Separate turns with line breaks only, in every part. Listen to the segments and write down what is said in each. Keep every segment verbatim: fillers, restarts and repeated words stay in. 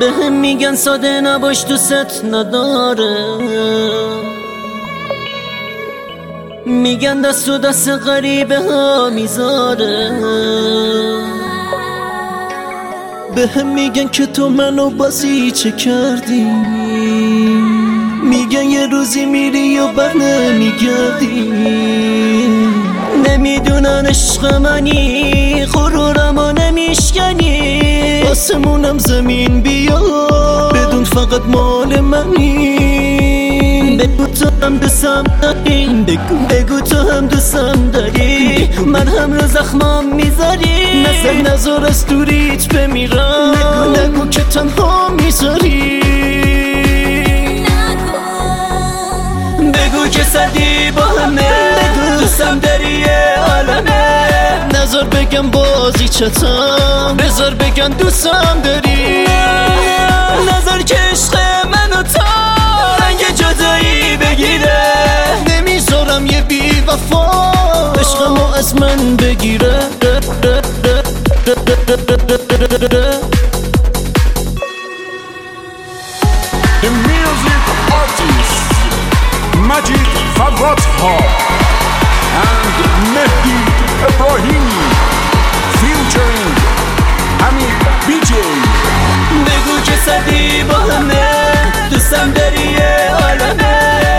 به هم میگن ساده نباش دوست نداره، میگن دست و دست غریبه ها میذاره. به هم میگن که تو منو بازی چه کردی، میگن یه روزی میری و بر نمیگردی. نمیدونن عشق منی، غرورمو نمیشکنی. آسمونم زمین بیا بدون فقط مال منی. بگو تو هم دوستم داری، بگو بگو تو هم دوستم داری. من هم رو زخمام میذاری، نزد نزار از دوریت بمیرم. نگو نگو که تنها میذاری، بگو که صدی با همه. دوستم داری یه عالمه، نزار بگم بازی چتم، بذار بگم دوستم داری. نزار که عشق منو تا رنگ جدایی بگیره. نمیذارم یه بی وفا عشقمو از من بگیره.
The music artist Majid Farratha and Mehdi Ebrahimi featuring Hamid بی جی.
بگو که صدی با همه، دوستم داری یه عالمه.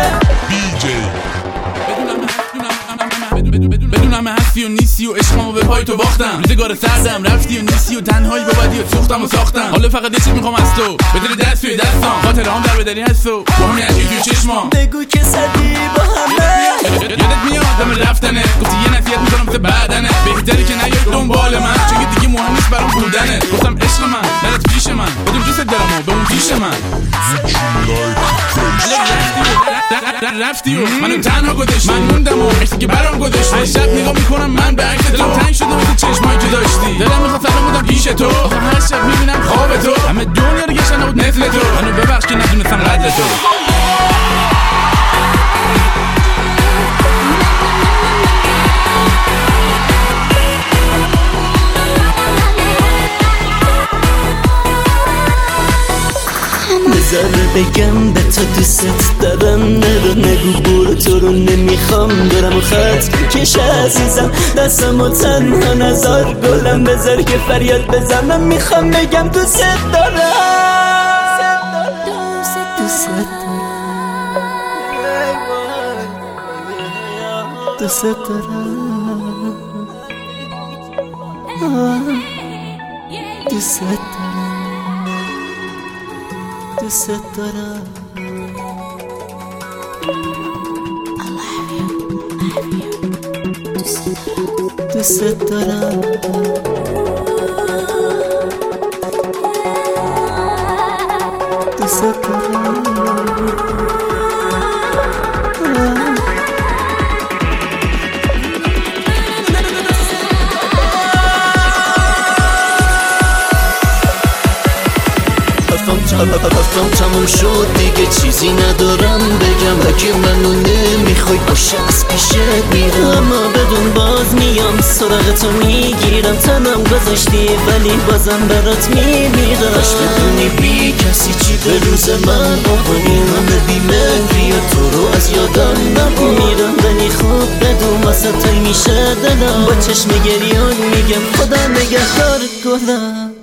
بدونم هستی و نیستی و عشقمو به پای تو باختم. روزگار سردم رفتی و نیستی و تنهایی با بدی و سوختم و ساختم. حالا فقط یه چیز میخوام از تو، بدونی دست توی دستام، خاطر هم در بدری هست تو با همین عشقی توی چشمام.
بگو که صدی با همه.
یادت میاد دم رفتنه، گفتی یه نصیحت میکنم مثل بعدنه. بهتره که نیای دنبال من، چون که دیگه مهم نیست برام بودنه. گفتم عشق من نرد پیش من، بدون دوست دارم و به اون پیش من. رفتی و منو تنها گذاشتی، من موندم و عشقی که برام گذاشتی. هر شب نگاه میکنم من به عکس تو، تنگ شده واسه چشمایی که داشتی. دلم میخواد سلام بدم پیش تو، آخه هر شب میبینم خواب تو. همه دنیا رو گشتن بود مثل تو، منو ببخش که ندونستم قدر تو.
بذار بگم به تو دوست دارم، نرو نگو برو تو رو نمیخوام. دارم خط کش عزیزم، دستم و تنها نزار گلم. بذار که فریاد بزنم، میخوام بگم دوست دارم. دوست دارم، دوست دارم، دوست دارم، دوست دارم. دوست دارم، دوست دارم. حرفم تموم شد دیگه چیزی ندارم بگم. اگه منو نمیخوای باشه از پیشت میرم، اما بدون باز میام سراغ تو میگیرم. تنم گذاشتی ولی بازم برات میمیرم. باش بدونی بی کسی چی به روز من آقایی، همه بیمهری و تو رو از یادم نبود. میرم ولی خوب بدون واسه تای میشه دلم. با چشم گریان میگم خدا نگهدار گلم.